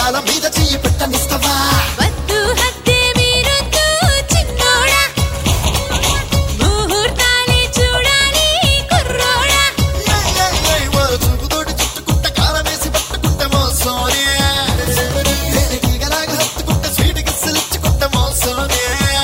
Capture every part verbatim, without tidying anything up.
గాల మీద చెయ్యి పెట్టనిస్తావా వద్దు హద్దే మీరొద్దు చిన్నోడా ముహూర్తాలే చూడాలి కుర్రోడా వారు చూపుతోటి చుట్టుకుంట కాలం వేసి పట్టుకుంటే మోసోనే తీగలాగా హత్తుకుంటే స్వీట్ కిస్సులు ఇచ్చుకుంటే మోసోనే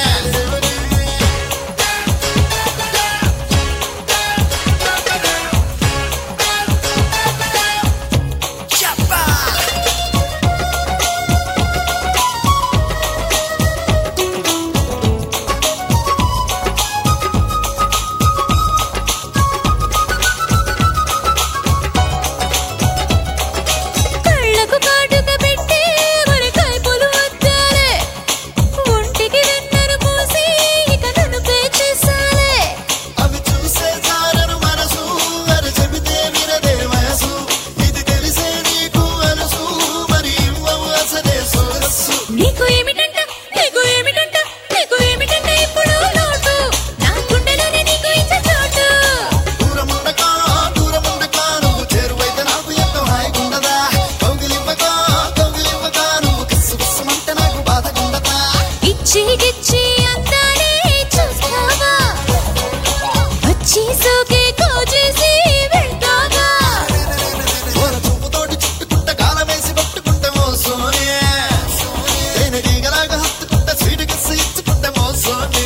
కళ్ళకు కాటుక పెట్టి మరి కైపులు వద్దాలే ఒంటికి వెన్నెరు పూసి ఇక నన్ను పేచేసాలే అవి చూసే జారను మనసు మరి చెబితే వినదే వయసు ఇది తెలిసే నీకు అలసు మరి ఇవ్వవు అసలే సొగసు నీకు ఏమిటంట నీకు ఏమిటంట నీకు ఏమిటంట ఇప్పుడు లోటు నా గుండెలోనే నీకు ఇచ్చే చోటు దూరముండకా దూరముండకా నువ్వు చేరువైతే నాకు ఎంతో హాయిగుండదా కౌగిలివ్వగా కౌగిలివ్వగా నువ్వు కిస్సు కిస్సుమంటే నాకు బాధగుండదా ఇచ్చి గిచ్చి అందాలే చూస్తావా వచ్చి సోకే కోచేసి వెళ్తావా ఓర చూపుతోటి చుట్టుకుంటే గాలం వేసి పట్టుకుంటే మోసోనే తేనె తీగలాగా హత్తుకుంటే స్వీట్ కిస్సు ఇచ్చుకుంటే మోసోనే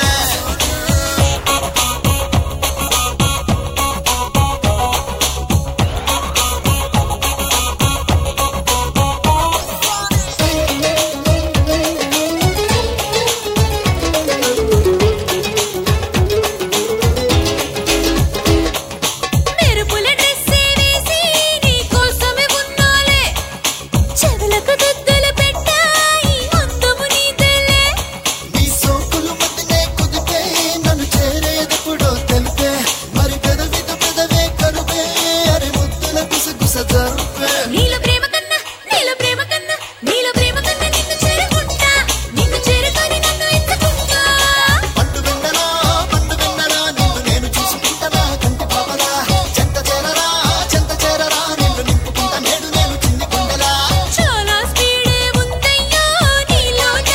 మెరుపుల డ్రెస్సే వేసి నీ కోసమే ఉన్నాలే చెవులకు దుద్దులు పెట్టాయి అందము నీదేలే నీ సోకులు మధ్యనే కుదిపే నన్ను చేరేదెప్పుడో తెలిపే మరి పెదవిద పెదవే కలుపే అరే ముద్దుల గుసగుస జరుపే నీలో ప్రేమ కన్నా నీలో ప్రేమ కన్నా నీలో ప్రేమ కన్నా నిన్ను చేరుకుంటా నిన్ను చేరుకొని నన్ను ఎత్తుకుంటా పండు వెన్నెలా పండు వెన్నెలా నిన్ను నేను చూసుకుంటనా కంటి పాపలా చెంత చేరరా చెంత చేరరా నిన్ను నింపుకుంటా నేడు నేను చిన్ని కొండలా చాలా స్పీడే ఉందయ్యో నీలోన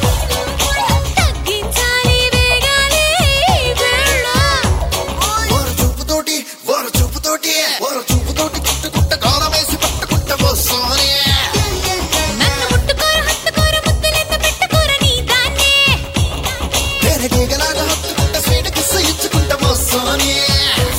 తగ్గించాలి వేగాలే ఈ వేళ ఓర చూపుతోటి ఓర చూపుతోటి ఓర చూపుతోటి చుట్టుకుంట గాలం వేసి పట్టుకుంటే మోసోనే నన్ను ముట్టుకోర హత్తుకోర ముద్దులెన్న పెట్టుకోర నీ దాన్నే తేనె తీగలాగా హత్తుకుంటే స్వీట్ కిస్సు ఇచ్చుకుంటే మోసోనే